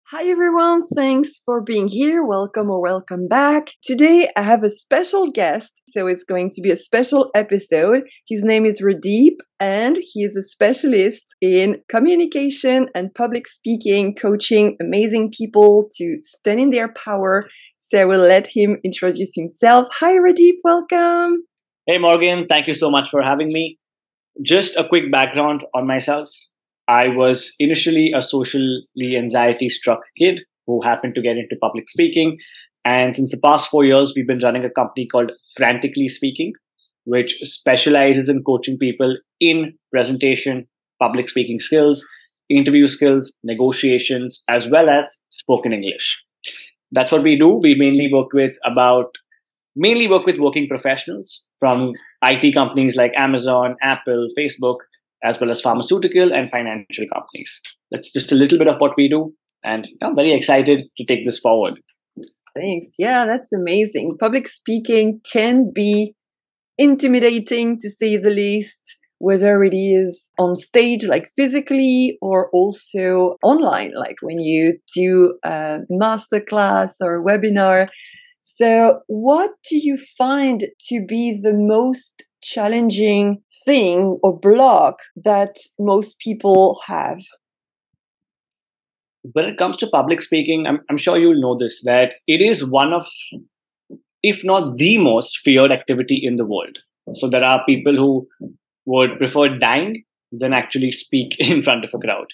Hi everyone, thanks for being here. Welcome or welcome back. Today I have a special guest, so it's going to be a special episode. His name is Radeep and he is a specialist in communication and public speaking, coaching amazing people to stand in their power. So I will let him introduce himself. Hi Radeep, welcome. Hey Morgan, thank you so much for having me. Just a quick background on myself. I was initially a socially anxiety struck kid who happened to get into public speaking. And since the past 4 years, we've been running a company called Frantically Speaking, which specializes in coaching people in presentation, public speaking skills, interview skills, negotiations, as well as spoken English. That's what we do. We mainly work with working professionals from IT companies like Amazon, Apple, Facebook, as well as pharmaceutical and financial companies. That's just a little bit of what we do. And I'm very excited to take this forward. Thanks. Yeah, that's amazing. Public speaking can be intimidating to say the least, whether it is on stage, like physically, or also online, like when you do a masterclass or a webinar. So, what do you find to be the most challenging thing or block that most people have? When it comes to public speaking, I'm sure you'll know this, that it is one of, if not the most feared activity in the world. So there are people who would prefer dying than actually speak in front of a crowd.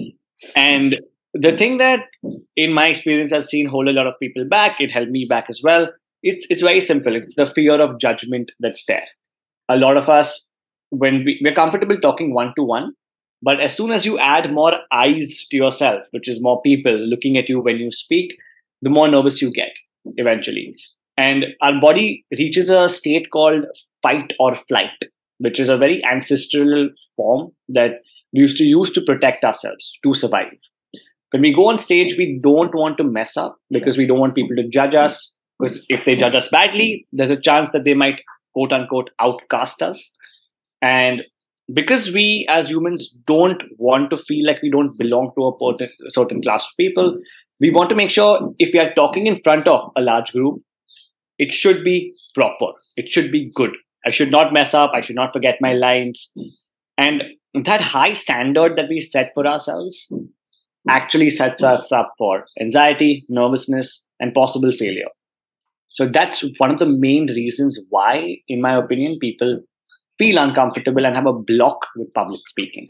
And the thing that, in my experience, I've seen hold a lot of people back, it held me back as well. It's very simple. It's the fear of judgment that's there. A lot of us, when we're comfortable talking one to one, but as soon as you add more eyes to yourself, which is more people looking at you when you speak, the more nervous you get eventually. And our body reaches a state called fight or flight, which is a very ancestral form that we used to use to protect ourselves, to survive. When we go on stage, we don't want to mess up because we don't want people to judge us. Because if they judge us badly, there's a chance that they might, quote unquote, outcast us. And because we as humans don't want to feel like we don't belong to a certain class of people, we want to make sure if we are talking in front of a large group, it should be proper. It should be good. I should not mess up. I should not forget my lines. And that high standard that we set for ourselves actually sets us up for anxiety, nervousness, and possible failure. So that's one of the main reasons why, in my opinion, people feel uncomfortable and have a block with public speaking.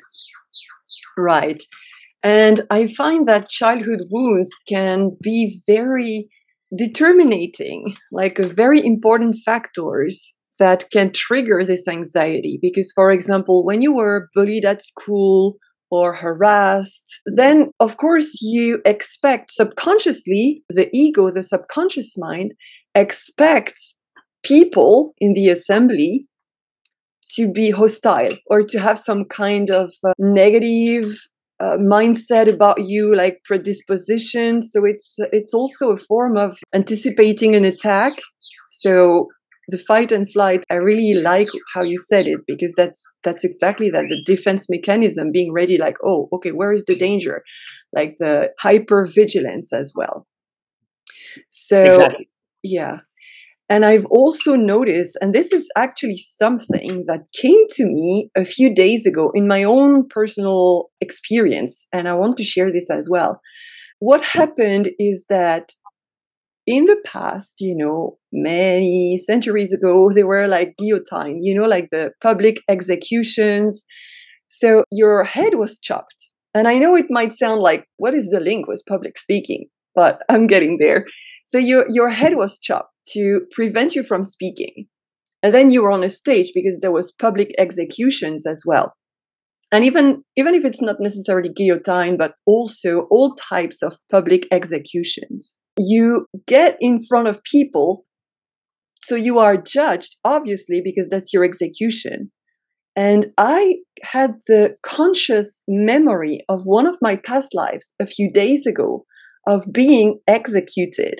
Right. And I find that childhood wounds can be very determinating, like a very important factors that can trigger this anxiety. Because, for example, when you were bullied at school or harassed, then of course you expect subconsciously, the ego, the subconscious mind expects people in the assembly to be hostile or to have some kind of negative mindset about you, like predisposition. So it's also a form of anticipating an attack. So the fight and flight, I really like how you said it, because that's exactly that, the defense mechanism, being ready, like, oh, okay, where is the danger? Like the hypervigilance as well. So Exactly. yeah. And I've also noticed, and this is actually something that came to me a few days ago in my own personal experience, and I want to share this as well. What happened is that in the past, many centuries ago, they were like guillotine, like the public executions. So your head was chopped. And I know it might sound like, what is the link with public speaking? But I'm getting there. So your head was chopped to prevent you from speaking. And then you were on a stage because there was public executions as well. And even if it's not necessarily guillotine, but also all types of public executions, you get in front of people. So you are judged, obviously, because that's your execution. And I had the conscious memory of one of my past lives a few days ago of being executed.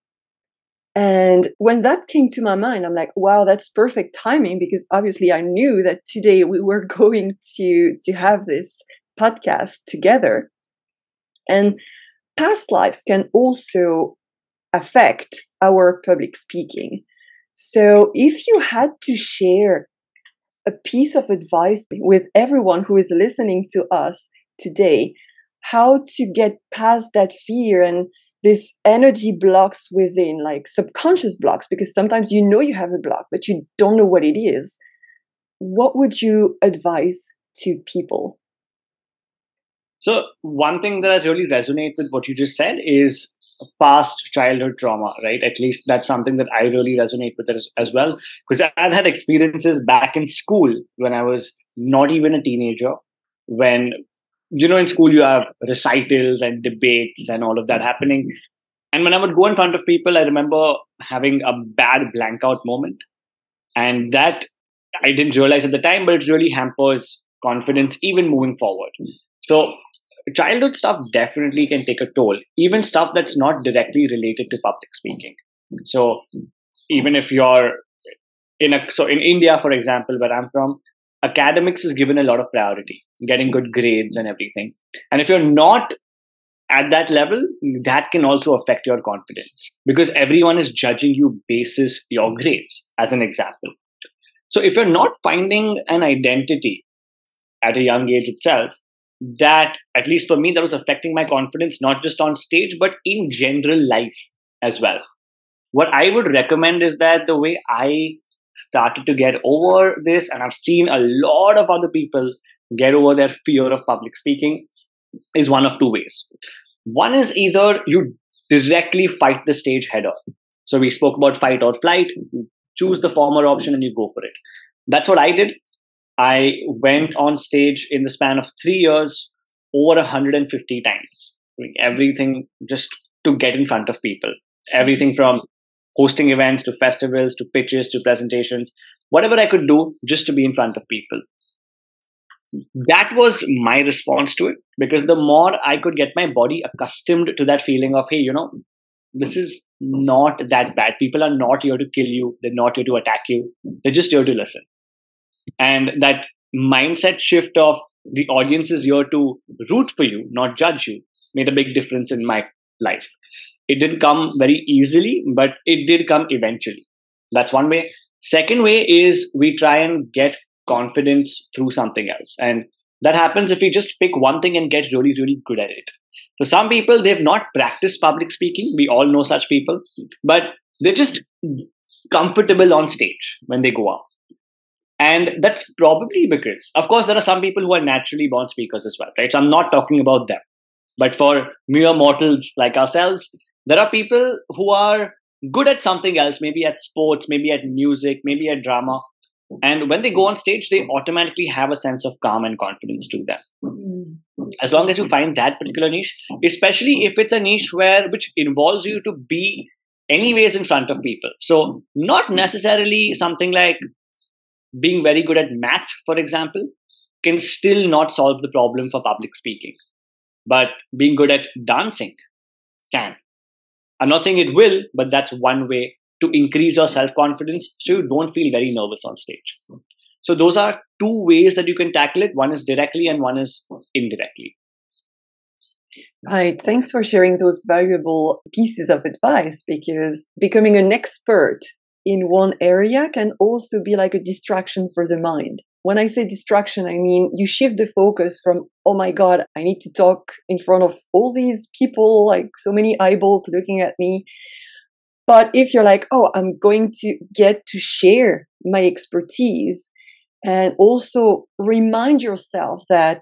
And when that came to my mind, I'm like, wow, that's perfect timing, because obviously I knew that today we were going to have this podcast together. And past lives can also affect our public speaking. So if you had to share a piece of advice with everyone who is listening to us today, how to get past that fear and this energy blocks within, like subconscious blocks, because sometimes you know you have a block, but you don't know what it is. What would you advise to people? So one thing that I really resonate with what you just said is past childhood trauma, right? At least that's something that I really resonate with as well. Because I've had experiences back in school when I was not even a teenager, when, in school you have recitals and debates and all of that happening. And when I would go in front of people, I remember having a bad blank out moment. And that I didn't realize at the time, but it really hampers confidence even moving forward. So childhood stuff definitely can take a toll, even stuff that's not directly related to public speaking. So even if you're in India, for example, where I'm from, academics is given a lot of priority, getting good grades and everything. And if you're not at that level, that can also affect your confidence because everyone is judging you basis your grades, as an example. So if you're not finding an identity at a young age itself, that, at least for me, that was affecting my confidence, not just on stage, but in general life as well. What I would recommend is that the way I started to get over this, and I've seen a lot of other people get over their fear of public speaking, is one of two ways. One is either you directly fight the stage head on. So we spoke about fight or flight. You choose the former option and you go for it. That's what I did. I went on stage in the span of 3 years over 150 times, doing everything just to get in front of people. Everything from hosting events to festivals to pitches to presentations, whatever I could do just to be in front of people. That was my response to it, because the more I could get my body accustomed to that feeling of, hey, this is not that bad. People are not here to kill you. They're not here to attack you. They're just here to listen. And that mindset shift of the audience is here to root for you, not judge you, made a big difference in my life. It didn't come very easily, but it did come eventually. That's one way. Second way is we try and get confidence through something else. And that happens if we just pick one thing and get really, really good at it. For some people, they've not practiced public speaking. We all know such people, but they're just comfortable on stage when they go up. And that's probably because, of course, there are some people who are naturally born speakers as well, right? So I'm not talking about them. But for mere mortals like ourselves, there are people who are good at something else, maybe at sports, maybe at music, maybe at drama. And when they go on stage, they automatically have a sense of calm and confidence to them. As long as you find that particular niche, especially if it's a niche which involves you to be anyways in front of people. So not necessarily something like being very good at math, for example, can still not solve the problem for public speaking. But being good at dancing can. I'm not saying it will, but that's one way to increase your self-confidence so you don't feel very nervous on stage. So those are two ways that you can tackle it. One is directly and one is indirectly. Right. Thanks for sharing those valuable pieces of advice, because becoming an expert in one area can also be like a distraction for the mind. When I say distraction, I mean you shift the focus from, oh my God, I need to talk in front of all these people, like so many eyeballs looking at me. But if you're like, oh, I'm going to get to share my expertise, and also remind yourself that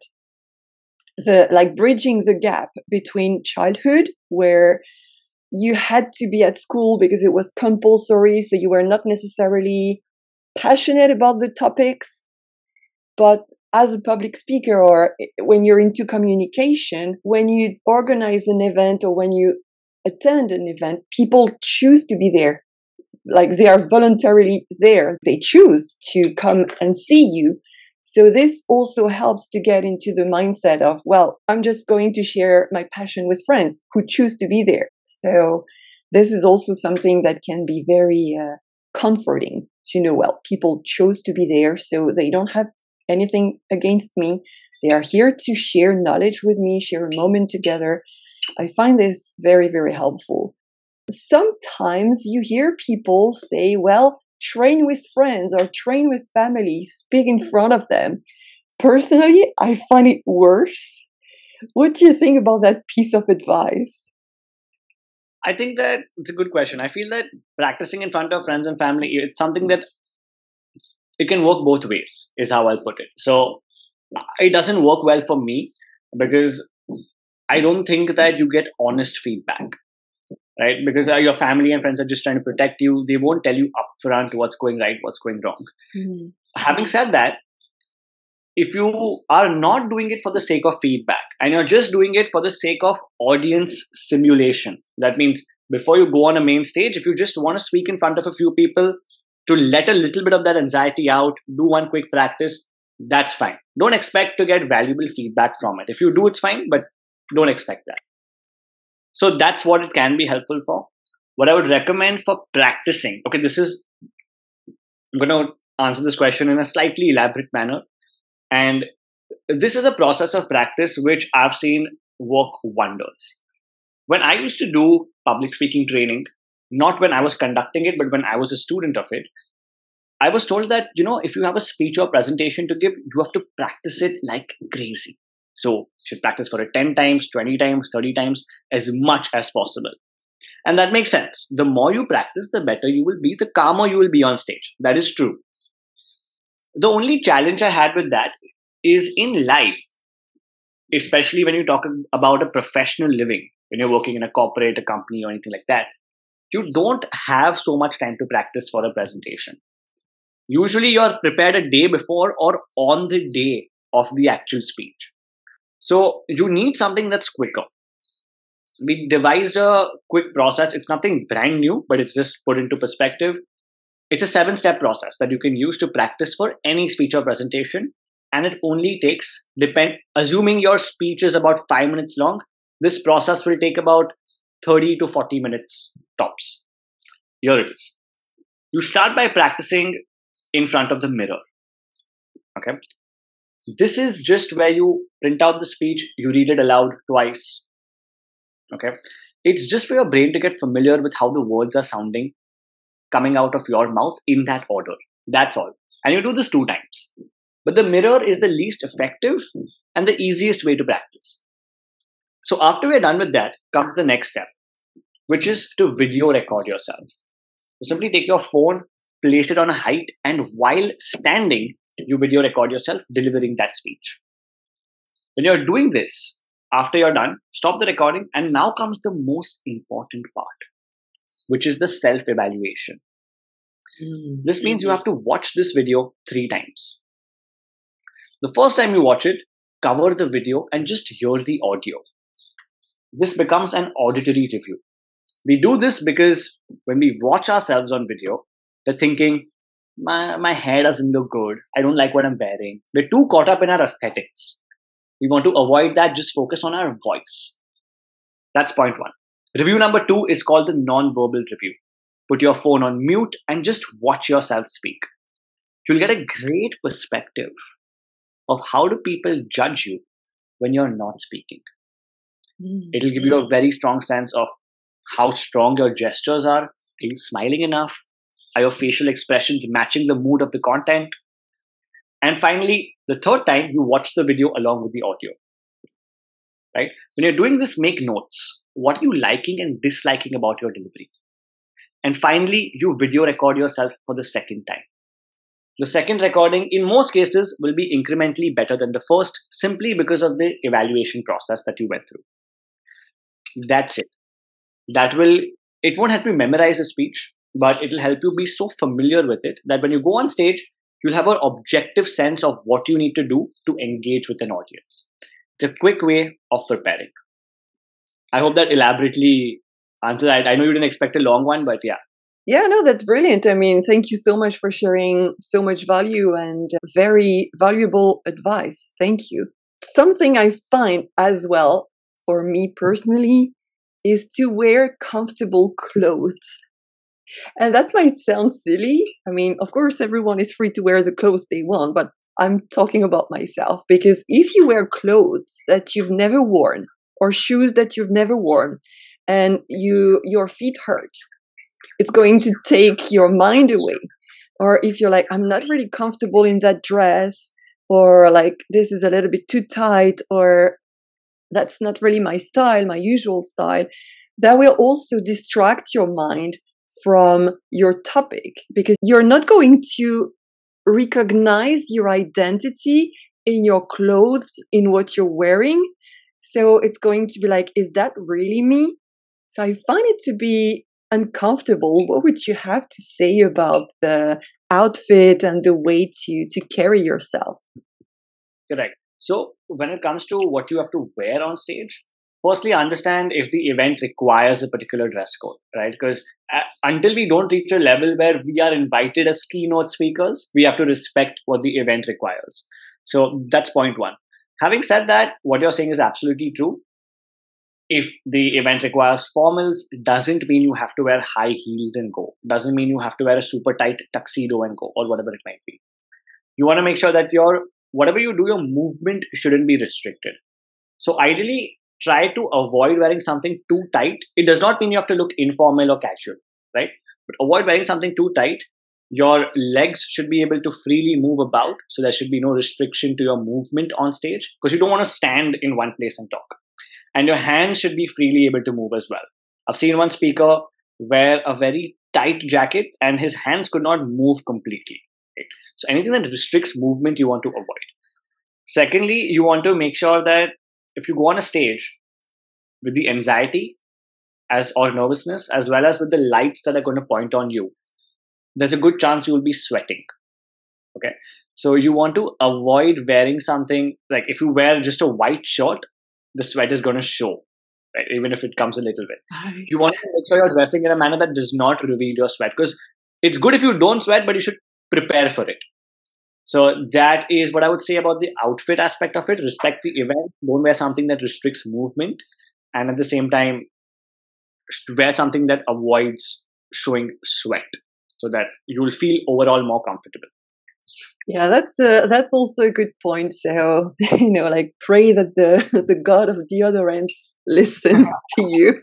bridging the gap between childhood, where you had to be at school because it was compulsory, so you were not necessarily passionate about the topics, but as a public speaker or when you're into communication, when you organize an event or when you attend an event, people choose to be there. Like they are voluntarily there. They choose to come and see you. So this also helps to get into the mindset of, well, I'm just going to share my passion with friends who choose to be there. So this is also something that can be very comforting to know, well, people chose to be there, so they don't have anything against me. They are here to share knowledge with me, share a moment together. I find this very, very helpful. Sometimes you hear people say, well, train with friends or train with family, speak in front of them. Personally, I find it worse. What do you think about that piece of advice? I think that it's a good question. I feel that practicing in front of friends and family, it's something that it can work both ways, is how I'll put it. So it doesn't work well for me because I don't think that you get honest feedback, right? Because your family and friends are just trying to protect you. They won't tell you upfront what's going right, what's going wrong. Mm-hmm. Having said that, if you are not doing it for the sake of feedback and you're just doing it for the sake of audience simulation, that means before you go on a main stage, if you just want to speak in front of a few people to let a little bit of that anxiety out, do one quick practice, that's fine. Don't expect to get valuable feedback from it. If you do, it's fine, but don't expect that. So that's what it can be helpful for. What I would recommend for practicing, okay, I'm going to answer this question in a slightly elaborate manner. And this is a process of practice which I've seen work wonders. When I used to do public speaking training, not when I was conducting it, but when I was a student of it, I was told that, if you have a speech or presentation to give, you have to practice it like crazy. So you should practice for it 10 times, 20 times, 30 times, as much as possible. And that makes sense. The more you practice, the better you will be, the calmer you will be on stage. That is true. The only challenge I had with that is in life, especially when you talk about a professional living, when you're working in a corporate, a company, or anything like that, you don't have so much time to practice for a presentation. Usually you're prepared a day before or on the day of the actual speech. So you need something that's quicker. We devised a quick process. It's nothing brand new, but it's just put into perspective. It's a 7-step process that you can use to practice for any speech or presentation. And it only takes, assuming your speech is about 5 minutes long, this process will take about 30 to 40 minutes tops. Here it is. You start by practicing in front of the mirror. Okay. This is just where you print out the speech, you read it aloud twice. Okay. It's just for your brain to get familiar with how the words are sounding coming out of your mouth in that order. That's all. And you do this 2 times. But the mirror is the least effective and the easiest way to practice. So after we're done with that, come to the next step, which is to video record yourself. You simply take your phone, place it on a height, and while standing, you video record yourself delivering that speech. When you're doing this, after you're done, stop the recording, and now comes the most important part, which is the self-evaluation. This means you have to watch this video 3 times. The first time you watch it, cover the video and just hear the audio. This becomes an auditory review. We do this because when we watch ourselves on video, we're thinking, my hair doesn't look good. I don't like what I'm wearing. We're too caught up in our aesthetics. We want to avoid that, just focus on our voice. That's point 1. Review number 2 is called the non-verbal review. Put your phone on mute and just watch yourself speak. You'll get a great perspective of how do people judge you when you're not speaking. It'll give you a very strong sense of how strong your gestures are. Are you smiling enough? Are your facial expressions matching the mood of the content? And finally, the 3rd time, you watch the video along with the audio. Right? When you're doing this, make notes. What are you liking and disliking about your delivery? And finally, you video record yourself for the 2nd time. The 2nd recording, in most cases, will be incrementally better than the first, simply because of the evaluation process that you went through. That's it. It won't help you memorize a speech, but it'll help you be so familiar with it that when you go on stage, you'll have an objective sense of what you need to do to engage with an audience. It's a quick way of preparing. I hope that elaborately answered that. I know you didn't expect a long one, but yeah. Yeah, no, that's brilliant. I mean, thank you so much for sharing so much value and very valuable advice. Thank you. Something I find as well, for me personally, is to wear comfortable clothes. And that might sound silly. I mean, of course, everyone is free to wear the clothes they want, but I'm talking about myself, because if you wear clothes that you've never worn, or shoes that you've never worn and your feet hurt, it's going to take your mind away. Or if you're like, I'm not really comfortable in that dress, or like this is a little bit too tight, or that's not really my style, my usual style, that will also distract your mind from your topic, because you're not going to recognize your identity in your clothes, in what you're wearing. So it's going to be like, is that really me? So I find it to be uncomfortable. What would you have to say about the outfit and the way to carry yourself? Correct. So when it comes to what you have to wear on stage, firstly, understand if the event requires a particular dress code, right? Because until we don't reach a level where we are invited as keynote speakers, we have to respect what the event requires. So that's point one. Having said that, what you're saying is absolutely true. If the event requires formals, doesn't mean you have to wear high heels and go. Doesn't mean you have to wear a super tight tuxedo and go, or whatever it might be. You want to make sure that whatever you do, your movement shouldn't be restricted. So ideally, try to avoid wearing something too tight. It does not mean you have to look informal or casual, right? But avoid wearing something too tight. Your legs should be able to freely move about, so there should be no restriction to your movement on stage, because you don't want to stand in one place and talk. And your hands should be freely able to move as well. I've seen one speaker wear a very tight jacket and his hands could not move completely. Right? So anything that restricts movement, you want to avoid. Secondly, you want to make sure that if you go on a stage with the anxiety or nervousness, as well as with the lights that are going to point on you, there's a good chance you will be sweating. Okay. So you want to avoid wearing something like, if you wear just a white shirt, the sweat is going to show, right? Even if it comes a little bit. Right. You want to make sure you're dressing in a manner that does not reveal your sweat, because it's good if you don't sweat, but you should prepare for it. So that is what I would say about the outfit aspect of it. Respect the event. Don't wear something that restricts movement. And at the same time, wear something that avoids showing sweat, so that you will feel overall more comfortable. Yeah, that's also a good point. So like pray that the god of deodorants listens to you.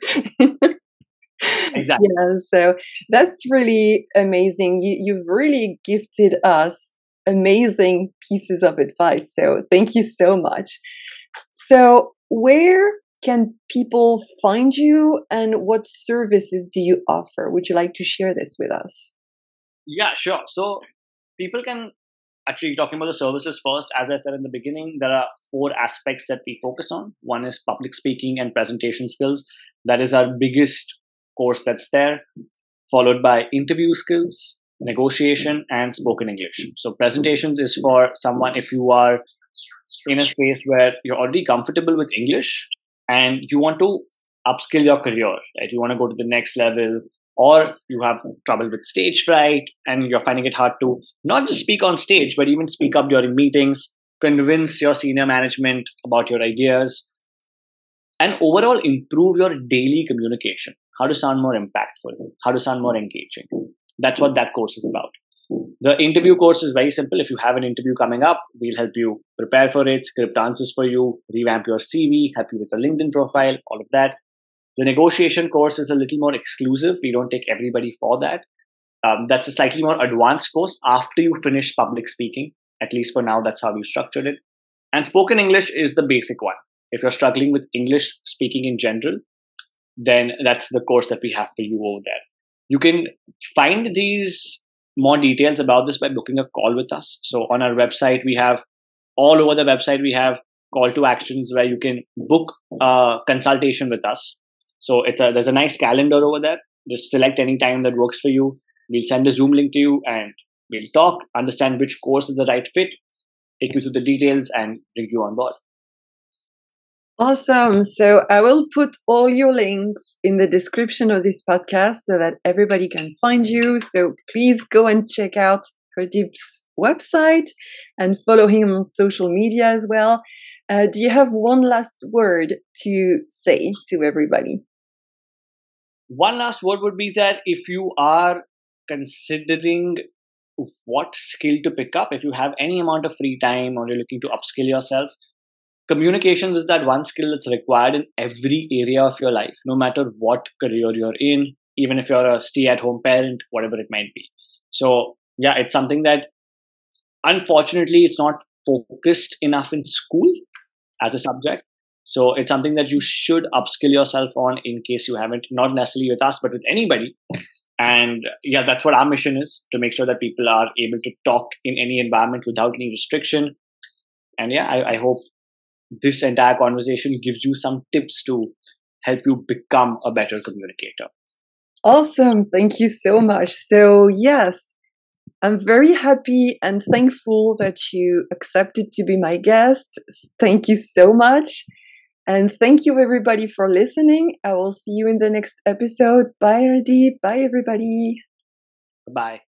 Exactly. Yeah, so that's really amazing. You've really gifted us amazing pieces of advice. So thank you so much. So where can people find you, and what services do you offer? Would you like to share this with us? Yeah, sure. So people can actually, talking about the services first, as I said in the beginning, there are 4 aspects that we focus on. One is public speaking and presentation skills. That is our biggest course that's there, followed by interview skills, negotiation, and spoken English. So presentations is for someone if you are in a space where you're already comfortable with English and you want to upskill your career, right? You want to go to the next level, or you have trouble with stage fright and you're finding it hard to not just speak on stage, but even speak up during meetings, convince your senior management about your ideas, and overall improve your daily communication. How to sound more impactful, how to sound more engaging. That's what that course is about. The interview course is very simple. If you have an interview coming up, we'll help you prepare for it, script answers for you, revamp your CV, help you with your LinkedIn profile, all of that. The negotiation course is a little more exclusive. We don't take everybody for that. That's a slightly more advanced course after you finish public speaking. At least for now, that's how we structured it. And spoken English is the basic one. If you're struggling with English speaking in general, then that's the course that we have for you over there. You can find these more details about this by booking a call with us. So on our website, we have all over the website, we have call to actions where you can book a consultation with us. So there's a nice calendar over there. Just select any time that works for you. We'll send a Zoom link to you and we'll talk, understand which course is the right fit, take you through the details and bring you on board. Awesome. So I will put all your links in the description of this podcast so that everybody can find you. So please go and check out Hardeep's website and follow him on social media as well. Do you have one last word to say to everybody? One last word would be that if you are considering what skill to pick up, if you have any amount of free time or you're looking to upskill yourself, communications is that one skill that's required in every area of your life, no matter what career you're in, even if you're a stay-at-home parent, whatever it might be. So yeah, it's something that unfortunately it's not focused enough in school as a subject. So it's something that you should upskill yourself on in case you haven't, not necessarily with us, but with anybody. And yeah, that's what our mission is, to make sure that people are able to talk in any environment without any restriction. And yeah, I hope this entire conversation gives you some tips to help you become a better communicator. Awesome. Thank you so much. So yes, I'm very happy and thankful that you accepted to be my guest. Thank you so much. And thank you everybody for listening. I will see you in the next episode. Bye, Radip. Bye, everybody. Bye.